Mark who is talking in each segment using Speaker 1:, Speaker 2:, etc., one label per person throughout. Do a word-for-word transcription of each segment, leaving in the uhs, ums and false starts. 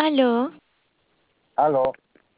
Speaker 1: Aló,
Speaker 2: Aló,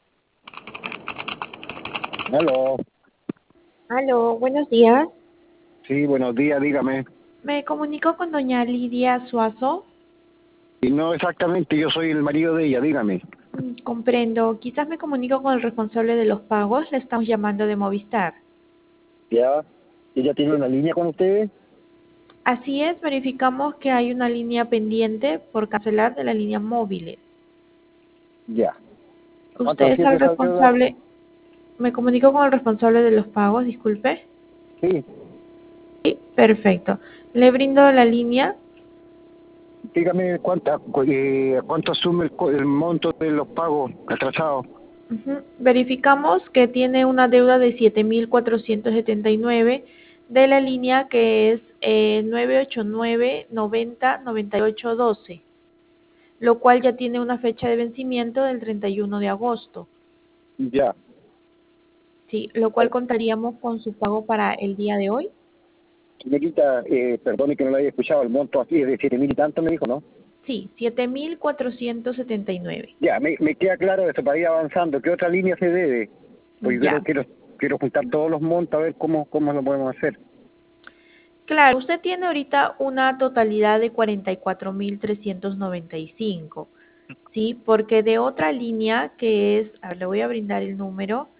Speaker 2: aló.
Speaker 3: Aló, buenos días.
Speaker 2: Sí, buenos días, dígame.
Speaker 3: Me comunico con doña Lidia Suazo.
Speaker 2: Y no exactamente, yo soy el marido de ella, dígame.
Speaker 3: Mm, Comprendo. Quizás me comunico con el responsable de los pagos. Le estamos llamando de Movistar.
Speaker 2: ¿Ya? ¿Ella tiene una línea con ustedes?
Speaker 3: Así es, verificamos que hay una línea pendiente por cancelar de la línea móviles.
Speaker 2: Ya. ¿Cuánto
Speaker 3: ¿Usted es
Speaker 2: asciende
Speaker 3: el
Speaker 2: esa deuda?
Speaker 3: responsable? Me comunico con el responsable de los pagos, disculpe.
Speaker 2: Sí,
Speaker 3: Sí, perfecto. Le brindo la línea.
Speaker 2: dígame cuánta, cu- eh, cuánto asume el, co- el monto de los pagos atrasados.
Speaker 3: Ujú. Verificamos que tiene una deuda de siete mil cuatrocientos setenta y nueve de la línea que es eh, nueve ocho nueve noventa noventa y ocho doce, lo cual ya tiene una fecha de vencimiento del treinta y uno de agosto.
Speaker 2: Ya.
Speaker 3: Sí, lo cual contaríamos con su pago para el día de hoy.
Speaker 2: Señorita, eh, perdone que no lo haya escuchado, el monto aquí es de siete mil y tanto, me dijo, ¿no?
Speaker 3: Sí, siete mil cuatrocientos setenta y nueve.
Speaker 2: Ya, me, me queda claro eso, para ir avanzando. ¿Qué otra línea se debe? Pues yo quiero,
Speaker 3: Ya.
Speaker 2: quiero, quiero juntar todos los montos a ver cómo, cómo lo podemos hacer.
Speaker 3: Claro, usted tiene ahorita una totalidad de cuarenta y cuatro mil trescientos noventa y cinco. Sí, porque de otra línea que es, a ver, le voy a brindar el número,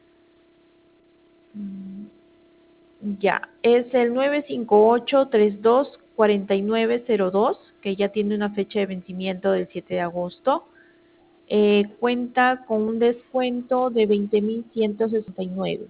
Speaker 3: mm, ya, es el nueve cinco ocho tres dos cuatro nueve cero dos, que ya tiene una fecha de vencimiento del siete de agosto, eh, cuenta con un descuento de veinte mil ciento sesenta y nueve.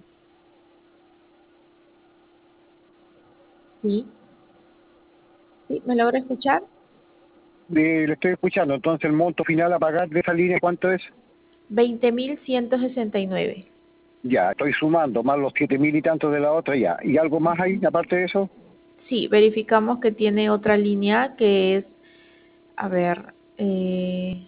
Speaker 3: ¿Sí? ¿Sí? ¿Me logra escuchar?
Speaker 2: Eh, le estoy escuchando, entonces el monto final a pagar de esa línea, ¿cuánto es?
Speaker 3: Veinte mil ciento sesenta y nueve.
Speaker 2: Ya, estoy sumando, más los siete mil y tantos de la otra, ya. ¿Y algo más ahí, aparte de eso?
Speaker 3: Sí, verificamos que tiene otra línea que es, a ver, eh,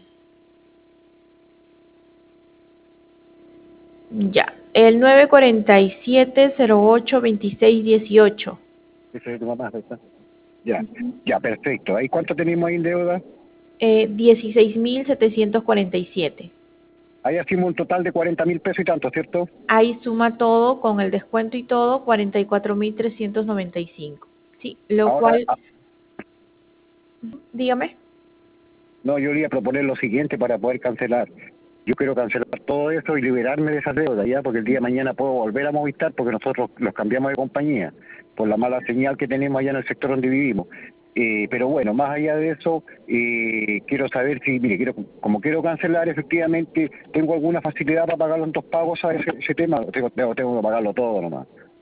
Speaker 3: ya, el nueve cuatro siete cero ocho veintiséis dieciocho.
Speaker 2: Ese es de mamá, ¿verdad? Ya, ya, perfecto. ¿Ahí cuánto tenemos ahí en deuda?
Speaker 3: Eh, dieciséis mil setecientos cuarenta y siete.
Speaker 2: Ahí hacemos un total de cuarenta mil pesos y tanto, ¿cierto?
Speaker 3: Ahí suma todo, con el descuento y todo, cuarenta y cuatro mil trescientos noventa y cinco. Sí, lo
Speaker 2: Ahora,
Speaker 3: cual,
Speaker 2: ah,
Speaker 3: dígame.
Speaker 2: no, yo le iba a proponer lo siguiente para poder cancelar. Yo quiero cancelar todo eso y liberarme de esas deudas, ¿ya? Porque el día de mañana puedo volver a Movistar porque nosotros los cambiamos de compañía por la mala señal que tenemos allá en el sector donde vivimos. Eh, pero bueno, más allá de eso, eh, quiero saber si, mire, quiero, como quiero cancelar, efectivamente, ¿tengo alguna facilidad para pagarlo en dos pagos a ese, ese tema? ¿O tengo, tengo, tengo que pagarlo todo nomás?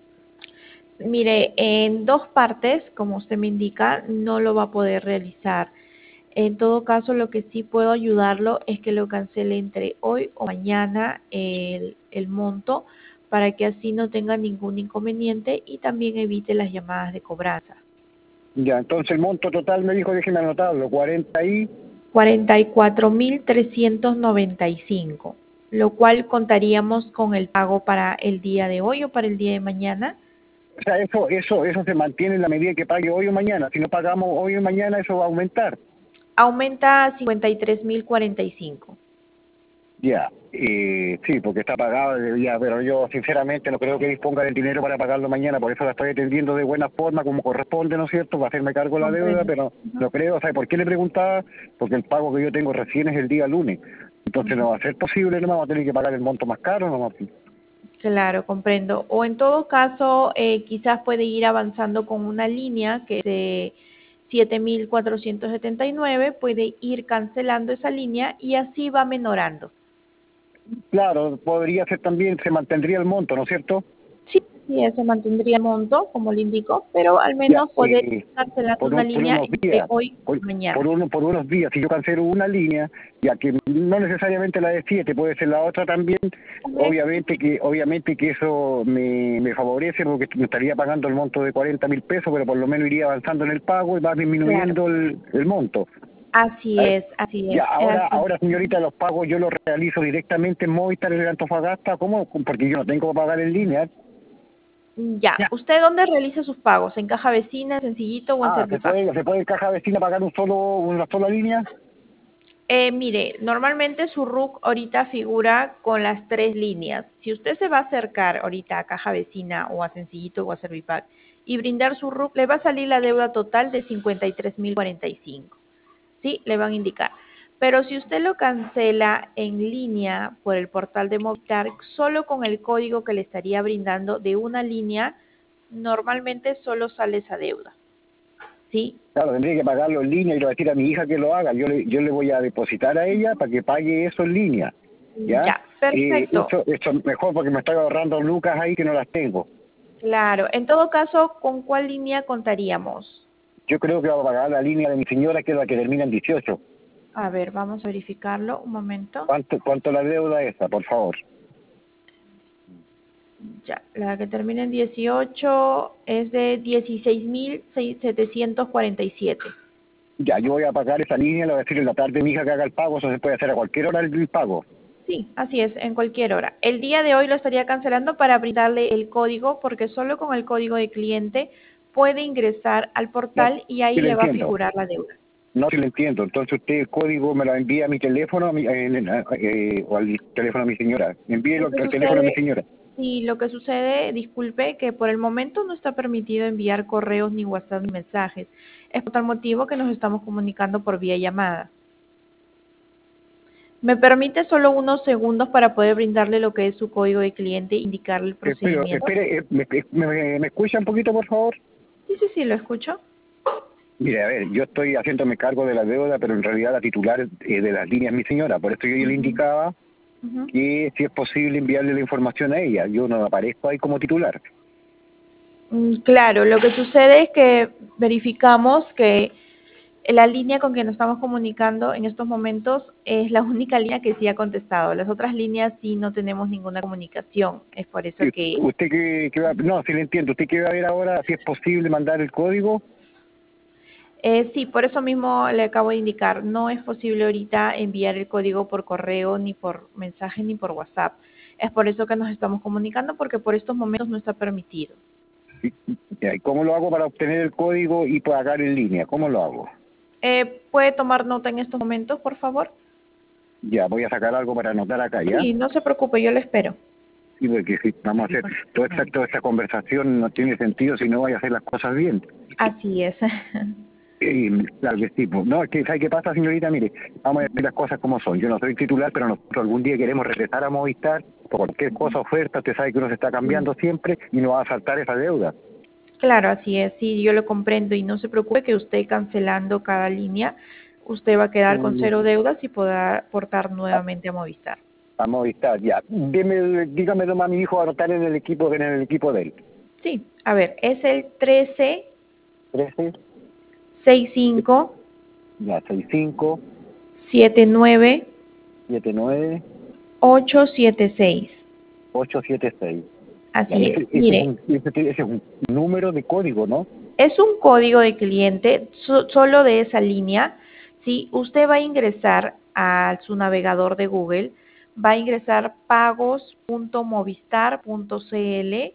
Speaker 3: Mire, en dos partes, como usted me indica, no lo va a poder realizar. En todo caso, lo que sí puedo ayudarlo es que lo cancele entre hoy o mañana el, el monto para que así no tenga ningún inconveniente y también evite las llamadas de cobranza.
Speaker 2: Ya, entonces el monto total me dijo, déjeme anotarlo, cuarenta y...
Speaker 3: cuarenta y cuatro mil trescientos noventa y cinco, lo cual contaríamos con el pago para el día de hoy o para el día de mañana.
Speaker 2: O sea, eso, eso, eso se mantiene en la medida que pague hoy o mañana. Si no pagamos hoy o mañana, eso va a aumentar.
Speaker 3: Aumenta a cincuenta y tres mil cuarenta y cinco.
Speaker 2: Ya, eh, sí, porque está pagado, eh, ya, pero yo sinceramente no creo que disponga del dinero para pagarlo mañana, por eso la estoy atendiendo de buena forma, como corresponde, ¿no es cierto?, para hacerme cargo de la deuda,
Speaker 3: Comprendo.
Speaker 2: pero
Speaker 3: Ujú,
Speaker 2: no creo, ¿sabe por qué le preguntaba? Porque el pago que yo tengo recién es el día lunes, entonces no
Speaker 3: ujú.
Speaker 2: va a ser posible, no vamos a tener que pagar el monto más caro, no.
Speaker 3: Claro, comprendo. O en todo caso, eh, quizás puede ir avanzando con una línea que es de siete mil cuatrocientos setenta y nueve, puede ir cancelando esa línea y así va menorando.
Speaker 2: Claro, podría ser también, se mantendría el monto, ¿no es cierto?
Speaker 3: Sí, sí, se mantendría el monto, como le indico, pero al
Speaker 2: Ya,
Speaker 3: menos poder
Speaker 2: eh,
Speaker 3: cancelando
Speaker 2: por,
Speaker 3: una
Speaker 2: un- por
Speaker 3: línea
Speaker 2: unos
Speaker 3: entre
Speaker 2: días,
Speaker 3: hoy
Speaker 2: por,
Speaker 3: y mañana.
Speaker 2: por, uno, por unos días, si yo cancelo una línea, ya que no necesariamente la de siete, puede ser la otra también,
Speaker 3: Correcto.
Speaker 2: obviamente que obviamente que eso me, me favorece porque me estaría pagando el monto de cuarenta mil pesos, pero por lo menos iría avanzando en el pago y va
Speaker 3: Claro,
Speaker 2: disminuyendo el, el monto.
Speaker 3: así
Speaker 2: ¿Eh?
Speaker 3: es, así
Speaker 2: Ya,
Speaker 3: es,
Speaker 2: ahora,
Speaker 3: así.
Speaker 2: ahora señorita, los pagos yo los realizo directamente en Movistar en Antofagasta, ¿cómo? Porque yo no tengo que pagar en línea.
Speaker 3: Ya, ¿usted dónde realiza sus pagos? ¿En caja vecina, sencillito o en
Speaker 2: Ah, ¿se
Speaker 3: Servipago?
Speaker 2: puede, se puede en caja vecina pagar un solo, una sola línea?
Speaker 3: Eh, mire, normalmente su R U C ahorita figura con las tres líneas. Si usted se va a acercar ahorita a Caja Vecina o a Sencillito o a Servipack y brindar su R U C, le va a salir la deuda total de cincuenta y tres mil cuarenta y cinco. ¿Sí? Le van a indicar. Pero si usted lo cancela en línea por el portal de Movistar, solo con el código que le estaría brindando de una línea, normalmente solo sale esa deuda. ¿Sí?
Speaker 2: Claro, tendría que pagarlo en línea y le voy a decir a mi hija que lo haga. Yo le, yo le voy a depositar a ella para que pague eso en línea. ¿Ya?
Speaker 3: Ya,
Speaker 2: Eh,
Speaker 3: perfecto.
Speaker 2: eso, eso es mejor porque me estoy ahorrando lucas ahí que no las tengo.
Speaker 3: Claro, en todo caso, ¿con cuál línea contaríamos?
Speaker 2: Yo creo que va a pagar la línea de mi señora, que es la que termina en dieciocho.
Speaker 3: A ver, vamos a verificarlo, un momento.
Speaker 2: ¿Cuánto, cuánto la deuda esa, por favor?
Speaker 3: Ya, la que termina en dieciocho es de dieciséis mil setecientos cuarenta y siete.
Speaker 2: Ya, yo voy a pagar esa línea, le voy a decir en la tarde a mi hija que haga el pago, eso se puede hacer a cualquier hora el, el pago.
Speaker 3: Sí, así es, en cualquier hora. El día de hoy lo estaría cancelando para brindarle el código, porque solo con el código de cliente puede ingresar al
Speaker 2: No,
Speaker 3: portal y ahí
Speaker 2: sí lo
Speaker 3: le va a
Speaker 2: entiendo.
Speaker 3: figurar la deuda.
Speaker 2: No, si lo entiendo. Entonces usted el código me lo envía a mi teléfono a mi- en- en- eh, o al teléfono de mi señora.
Speaker 3: Lo
Speaker 2: Envíelo
Speaker 3: que
Speaker 2: al teléfono de mi
Speaker 3: sucede,
Speaker 2: señora.
Speaker 3: sí, lo que sucede, disculpe, que por el momento no está permitido enviar correos, ni WhatsApp, ni mensajes. Es por tal motivo que nos estamos comunicando por vía llamada. ¿Me permite solo unos segundos para poder brindarle lo que es su código de cliente e indicarle el
Speaker 2: Espero,
Speaker 3: procedimiento?
Speaker 2: espere, eh, me, me, me escucha un poquito, por favor?
Speaker 3: Sí, sí, sí, lo escucho.
Speaker 2: Mire, a ver, yo estoy haciéndome cargo de la deuda, pero en realidad la titular eh, de las líneas es mi señora. Por eso yo le
Speaker 3: Ujú,
Speaker 2: indicaba
Speaker 3: ujú.
Speaker 2: que si es posible enviarle la información a ella. Yo no aparezco ahí como titular.
Speaker 3: Mm, Claro, lo que sucede es que verificamos que la línea con quien nos estamos comunicando en estos momentos es la única línea que sí ha contestado. Las otras líneas sí no tenemos ninguna comunicación. Es por eso
Speaker 2: Sí,
Speaker 3: que,
Speaker 2: usted que, que va, no, si le entiendo, usted que va a ver ahora si es posible mandar el código.
Speaker 3: eh, sí, por eso mismo le acabo de indicar, no es posible ahorita enviar el código por correo, ni por mensaje, ni por WhatsApp. Es por eso que nos estamos comunicando, porque por estos momentos no está permitido.
Speaker 2: Y- y- ¿Cómo lo hago para obtener el código y pagar en línea? ¿Cómo lo hago?
Speaker 3: Eh, ¿Puede tomar nota en estos momentos, por favor?
Speaker 2: Ya, voy a sacar algo para anotar acá, ¿ya?
Speaker 3: Sí, no se preocupe, yo le espero.
Speaker 2: Sí, porque si vamos a hacer toda esta, toda esta conversación no tiene sentido si no voy a hacer las cosas bien.
Speaker 3: Así es.
Speaker 2: Y, claro que sí, pues. No, es que, ¿sabe qué pasa, señorita? Mire, vamos a decir las cosas como son. Yo no soy titular, pero nosotros algún día queremos regresar a Movistar por cualquier cosa, oferta, usted sabe que uno se está cambiando siempre y no va a saltar esa deuda.
Speaker 3: Claro, así es, sí, yo lo comprendo y no se preocupe que usted cancelando cada línea, usted va a quedar con
Speaker 2: Mm,
Speaker 3: cero deudas y podrá aportar
Speaker 2: A,
Speaker 3: nuevamente a Movistar.
Speaker 2: a Movistar, ya. Deme, dígame nomás a mi hijo a anotar en el equipo, en el equipo de él.
Speaker 3: Sí, a ver, es el trece
Speaker 2: Trece,
Speaker 3: sesenta y cinco
Speaker 2: ya, seis cinco
Speaker 3: setenta y nueve
Speaker 2: siete nueve
Speaker 3: ochocientos setenta y seis.
Speaker 2: ocho siete seis. Ya,
Speaker 3: Así es.
Speaker 2: ese, ese es
Speaker 3: Mire,
Speaker 2: un, ese, ese es un número de código, ¿no?
Speaker 3: es un código de cliente so- solo de esa línea. Si usted va a ingresar a su navegador de Google, va a ingresar pagos punto movistar punto cl.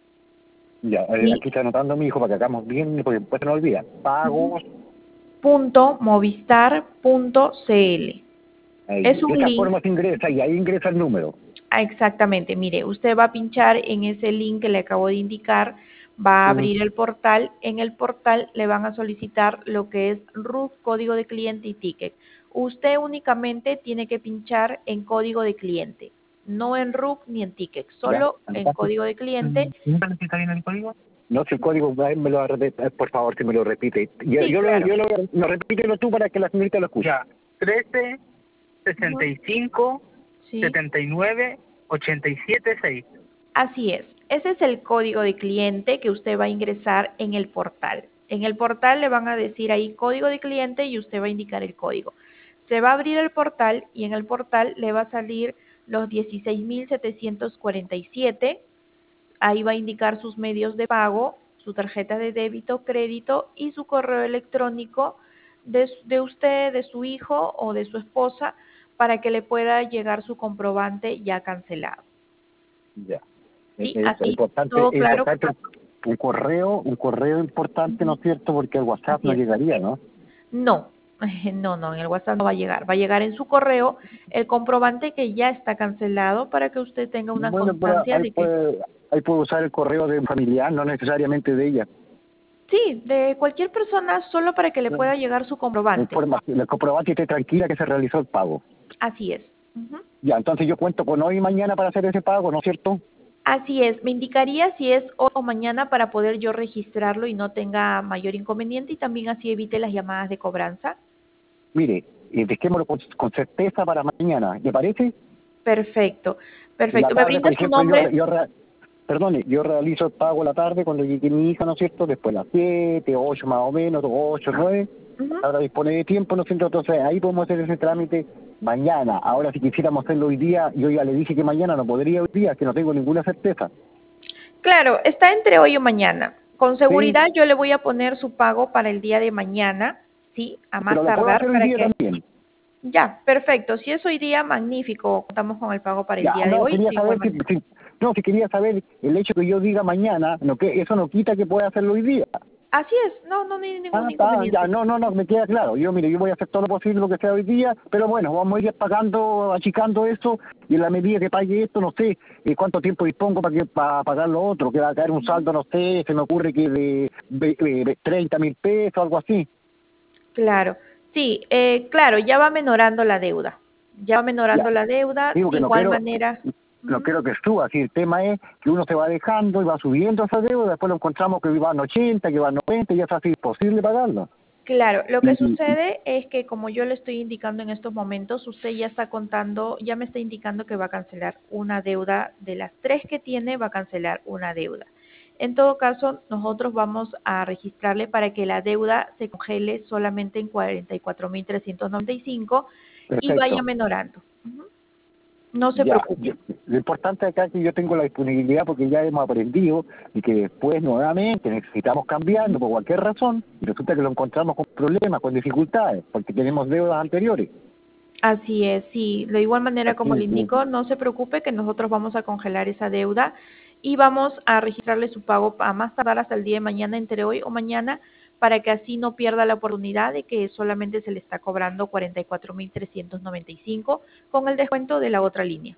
Speaker 2: Ya, eh,
Speaker 3: ¿Sí?
Speaker 2: aquí está anotando mi hijo para que hagamos bien, porque después se nos olvida.
Speaker 3: Ujú.
Speaker 2: Pagos,
Speaker 3: punto movistar punto cl.
Speaker 2: ahí.
Speaker 3: Es
Speaker 2: De
Speaker 3: un
Speaker 2: esa
Speaker 3: link.
Speaker 2: forma se ingresa y ahí ingresa el número.
Speaker 3: Ah, exactamente, mire, usted va a pinchar en ese link que le acabo de indicar, va a
Speaker 2: Mm,
Speaker 3: abrir el portal, en el portal le van a solicitar lo que es R U C, código de cliente y ticket. Usted únicamente tiene que pinchar en código de cliente, no en R U C ni en ticket,
Speaker 2: ¿Ya?
Speaker 3: solo en
Speaker 2: ¿Anotaste?
Speaker 3: código de cliente.
Speaker 2: ¿Está bien el código? No, si el código, eh, me lo, repite, por favor, si me lo repite. Yo,
Speaker 3: Sí,
Speaker 2: yo, lo,
Speaker 3: claro.
Speaker 2: yo lo, no, repítelo tú para que la señorita lo escuche.
Speaker 1: Ya, trece, sesenta
Speaker 3: Ujú.
Speaker 1: y cinco,
Speaker 3: Sí.
Speaker 1: setenta y nueve, ochenta y siete, seis.
Speaker 3: Así es. Ese es el código de cliente que usted va a ingresar en el portal. En el portal le van a decir ahí código de cliente y usted va a indicar el código. Se va a abrir el portal y en el portal le va a salir los dieciséis mil setecientos cuarenta y siete. Ahí va a indicar sus medios de pago, su tarjeta de débito, crédito y su correo electrónico de, de usted, de su hijo o de su esposa para que le pueda llegar su comprobante ya cancelado.
Speaker 2: Ya. Es,
Speaker 3: Sí,
Speaker 2: es
Speaker 3: así,
Speaker 2: importante,
Speaker 3: todo
Speaker 2: es
Speaker 3: claro.
Speaker 2: importante un correo, un correo importante, ¿no es cierto? Porque el WhatsApp
Speaker 3: Así
Speaker 2: no
Speaker 3: es.
Speaker 2: llegaría, ¿no?
Speaker 3: No, No, no, en el WhatsApp no va a llegar. Va a llegar en su correo el comprobante que ya está cancelado para que usted tenga una
Speaker 2: Bueno, pero
Speaker 3: constancia
Speaker 2: ahí
Speaker 3: de que
Speaker 2: puede, ahí puede usar el correo de un familiar, no necesariamente de ella.
Speaker 3: sí, de cualquier persona, solo para que le pueda llegar su comprobante.
Speaker 2: Información, el comprobante esté tranquila que se realizó el pago.
Speaker 3: Así es. Ujú.
Speaker 2: Ya, entonces yo cuento con hoy y mañana para hacer ese pago, ¿no es cierto?
Speaker 3: Así es. Me indicaría si es hoy o mañana para poder yo registrarlo y no tenga mayor inconveniente y también así evite las llamadas de cobranza.
Speaker 2: Mire, eh, dejémoslo con, con certeza para mañana, ¿le parece?
Speaker 3: Perfecto,
Speaker 2: En la
Speaker 3: perfecto. ¿Me
Speaker 2: tarde, por
Speaker 3: brinda su
Speaker 2: ejemplo, yo,
Speaker 3: nombre?
Speaker 2: re- yo re- perdone, yo realizo el pago la tarde cuando llegue mi hija, ¿no es cierto? Después las siete, ocho más o menos, ocho, nueve,
Speaker 3: Ujú.
Speaker 2: ahora dispone de tiempo, ¿no es cierto? Entonces ahí podemos hacer ese trámite mañana. Ahora, si quisiéramos hacerlo hoy día, yo ya le dije que mañana no podría hoy día, que no tengo ninguna certeza.
Speaker 3: Claro, está entre hoy o mañana. Con
Speaker 2: Sí,
Speaker 3: seguridad yo le voy a poner su pago para el día de mañana, sí, a más
Speaker 2: pero lo puedo
Speaker 3: tardar
Speaker 2: hacer hoy
Speaker 3: para
Speaker 2: día
Speaker 3: que
Speaker 2: también.
Speaker 3: ya, perfecto. Si es hoy día, magnífico. Contamos con el pago para el
Speaker 2: Ya,
Speaker 3: día de
Speaker 2: no,
Speaker 3: hoy,
Speaker 2: quería
Speaker 3: de igual
Speaker 2: saber si,
Speaker 3: manera.
Speaker 2: si- no, si quería saber el hecho que yo diga mañana, no que eso no quita que pueda hacerlo hoy día.
Speaker 3: Así es, no, no hay
Speaker 2: Ah,
Speaker 3: ningún
Speaker 2: está, ya,
Speaker 3: inconveniente.
Speaker 2: no, no, no, me queda claro. Yo, mire, yo voy a hacer todo lo posible, lo que sea hoy día, pero bueno, vamos a ir pagando, achicando eso, y en la medida que pague esto, no sé eh, cuánto tiempo dispongo para que para pagar lo otro, que va a caer un saldo, no sé, se me ocurre que de, de, de treinta mil pesos, algo así.
Speaker 3: Claro, sí, eh, claro, ya va menorando la deuda. Ya va
Speaker 2: Ya,
Speaker 3: menorando la deuda,
Speaker 2: digo
Speaker 3: de
Speaker 2: que no
Speaker 3: igual
Speaker 2: quiero,
Speaker 3: manera.
Speaker 2: no
Speaker 3: Ujú.
Speaker 2: quiero que suba, si el tema es que uno se va dejando y va subiendo esa deuda, después lo encontramos que va en ochenta, que va en noventa, y ya es así imposible pagarlo.
Speaker 3: Claro, lo que
Speaker 2: Y, y-
Speaker 3: sucede es que como yo le estoy indicando en estos momentos, usted ya está contando, ya me está indicando que va a cancelar una deuda de las tres que tiene, va a cancelar una deuda. En todo caso, nosotros vamos a registrarle para que la deuda se congele solamente en cuarenta y cuatro mil trescientos noventa y cinco y vaya
Speaker 2: perfecto.
Speaker 3: menorando. Ujú. No se
Speaker 2: Ya,
Speaker 3: preocupe.
Speaker 2: yo- lo importante acá es que yo tengo la disponibilidad porque ya hemos aprendido y que después nuevamente necesitamos cambiarlo por cualquier razón y resulta que lo encontramos con problemas, con dificultades, porque tenemos deudas anteriores.
Speaker 3: Así es, sí. De igual manera, como le
Speaker 2: Así que,
Speaker 3: indico, no se preocupe que nosotros vamos a congelar esa deuda y vamos a registrarle su pago a más tardar hasta el día de mañana, entre hoy o mañana, para que así no pierda la oportunidad de que solamente se le está cobrando cuarenta y cuatro mil trescientos noventa y cinco con el descuento de la otra línea.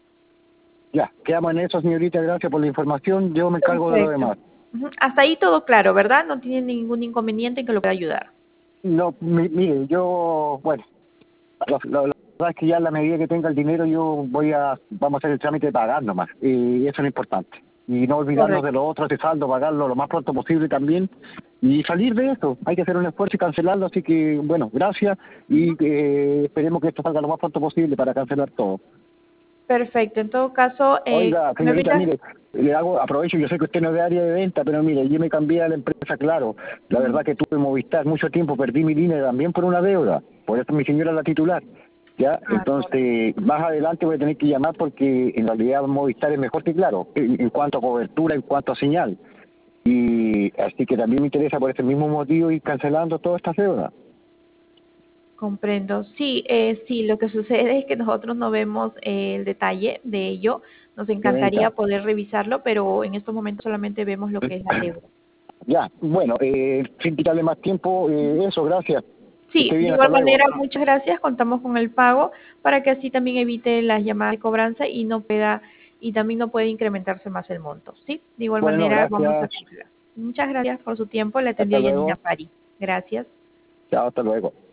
Speaker 2: ya, quedamos en eso, señorita, gracias por la información, yo me encargo de lo
Speaker 3: Perfecto.
Speaker 2: demás.
Speaker 3: Ujú. Hasta ahí todo claro, ¿verdad? No tiene ningún inconveniente en que lo pueda ayudar.
Speaker 2: No, mi- mire, yo, bueno, lo, lo- la verdad es que ya en la medida que tenga el dinero yo voy a, vamos a hacer el trámite de pagar nomás, y eso es lo importante. Y no olvidarnos de
Speaker 3: Correcto.
Speaker 2: lo otro, ese saldo, pagarlo lo más pronto posible también, y salir de eso. Hay que hacer un esfuerzo y cancelarlo, así que, bueno, gracias, y eh, esperemos que esto salga lo más pronto posible para cancelar todo.
Speaker 3: Perfecto. En todo caso, eh,
Speaker 2: Oiga,
Speaker 3: ¿me
Speaker 2: señorita,
Speaker 3: brindas?
Speaker 2: mire, le hago, aprovecho, yo sé que usted no es de área de venta, pero mire, yo me cambié a la empresa, claro. La verdad que tuve Movistar mucho tiempo, perdí mi línea también por una deuda. Por eso mi señora es la titular. Ya,
Speaker 3: Ah, correcto.
Speaker 2: entonces, más adelante voy a tener que llamar porque en realidad Movistar es mejor que claro, en, en cuanto a cobertura, en cuanto a señal. Y así que también me interesa por ese mismo motivo ir cancelando todas estas deudas.
Speaker 3: Comprendo. Sí, eh, sí, lo que sucede es que nosotros no vemos eh, el detalle de ello. Nos encantaría
Speaker 2: Señorita.
Speaker 3: poder revisarlo, pero en estos momentos solamente vemos lo que es la deuda.
Speaker 2: Ya, bueno, eh, sin quitarle más tiempo, eh, eso, gracias. Que
Speaker 3: Sí,
Speaker 2: esté
Speaker 3: de
Speaker 2: bien, hasta
Speaker 3: igual
Speaker 2: luego.
Speaker 3: manera, muchas gracias. Contamos con el pago para que así también evite las llamadas de cobranza y no pueda y también no puede incrementarse más el monto. Sí, de igual
Speaker 2: Bueno,
Speaker 3: manera vamos a
Speaker 2: gracias.
Speaker 3: congelar. Muchas gracias por su tiempo. Le
Speaker 2: Hasta
Speaker 3: atendió Yanina
Speaker 2: luego.
Speaker 3: Pari. Gracias.
Speaker 2: Chao, hasta luego.